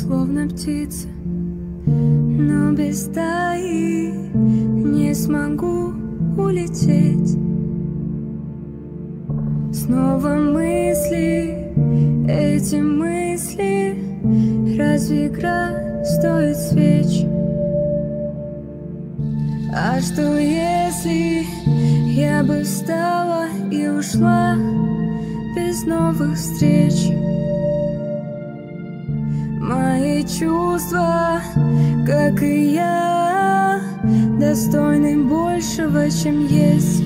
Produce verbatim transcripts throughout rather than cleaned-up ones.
словно птица, но без стаи не смогу улететь. Снова мысли, эти мысли, разве игра стоит свеч? А что если я бы встала и ушла без новых встреч? Мои чувства, как и я, достойны большего, чем есть.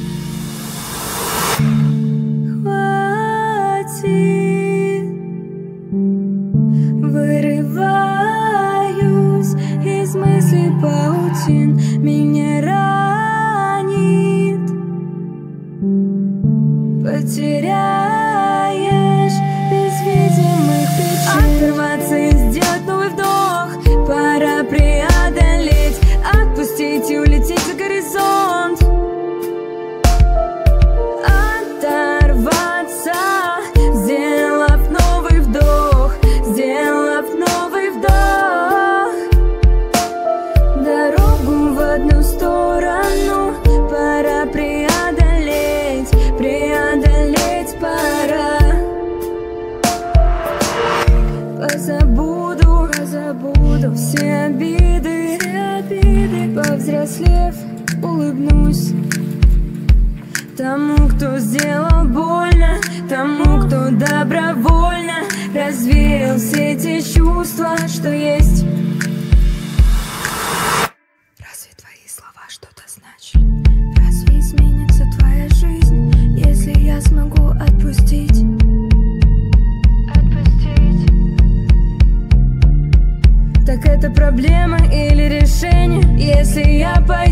Хватит, вырываюсь из мыслей паутин, меня ранит, потеряешь без видимых причин. Оторваться и сделать новый вдох, пора преодолеть, отпустить и улететь за горизонт. Оторваться, сделав новый вдох, сделав новый вдох. Дорогу в одну сторону пора преодолеть, преодолеть пора. Позабуду, позабуду все обиды, все обиды. Повзрослев, улыбнусь тому, кто сделал больно, тому, кто добровольно развеял все эти чувства, что есть. Разве твои слова что-то значили? Разве изменится твоя жизнь, если я смогу отпустить? Отпустить. Так это проблема или решение, если я пойду?